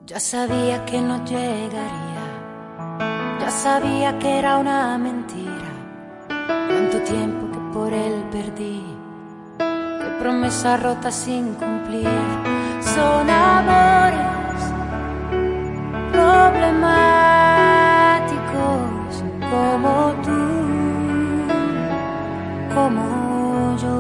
Ya sabía que no llegaría, ya sabía que era una mentira. Cuánto tiempo que por él perdí, qué promesas rotas sin cumplir. Son amores problemáticos como tú, como yo.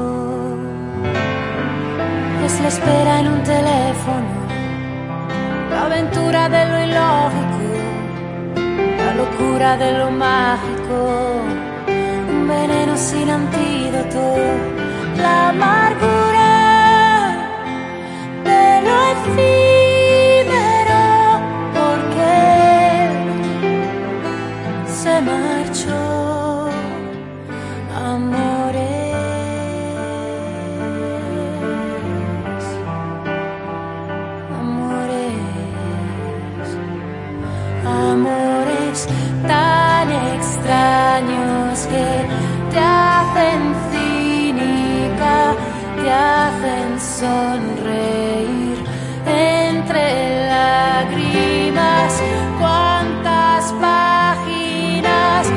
Es la espera en un teléfono, la aventura de lo ilógico, la locura de lo mágico, un veneno sin antídoto, la amargura de lo efímero, porque se marchó. Amores tan extraños que te hacen cínica, te hacen sonreír entre lágrimas. Cuántas páginas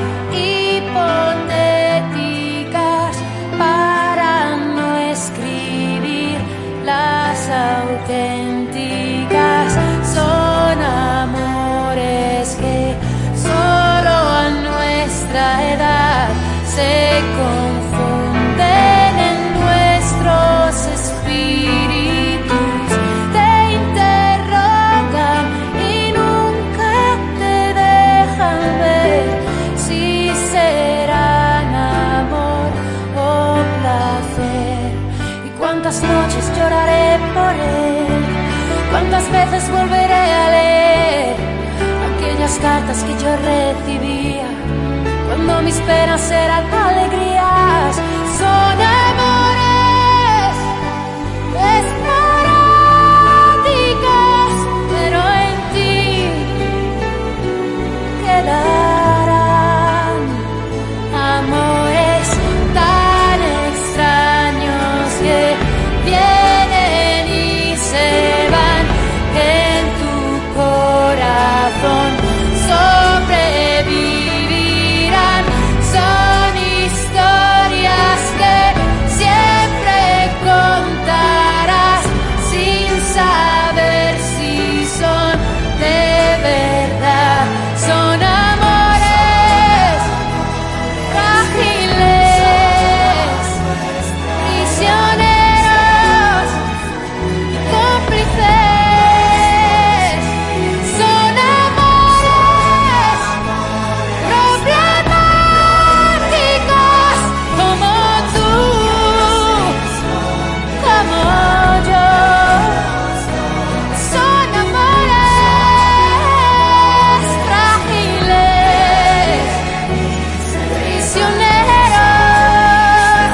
hipotéticas para no escribir las auténticas. Son amores que solo a nuestra edad se confunden en nuestros espíritus, te interrogan y nunca te dejan ver si serán amor o placer. Y cuántas noches lloraré por él, cuántas veces volveré a leer aquellas cartas que yo recibía cuando mis penas eran alegrías. Son amores esporádicos, pero en ti quedarán. Amores tan extraños que vienen y se van, que en tu corazón sobrevivirán. Son historias que siempre contarás sin saber si son de verdad. Son amores frágiles, prisioneros, cómplices. Son amores problemáticos como tú, como yo. Son amores frágiles, prisioneros,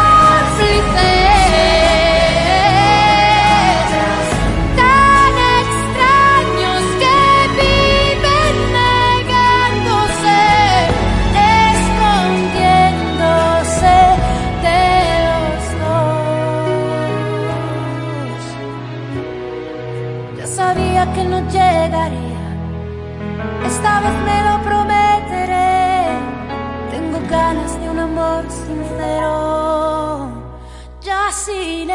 cómplices, tan extraños que viven negándose, escondiéndose de los dos. Ya sabía que no llegaría, esta vez me lo prometeré. Tengo ganas de un amor sincero, ya sin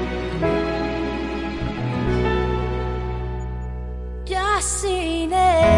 él, ya sin él.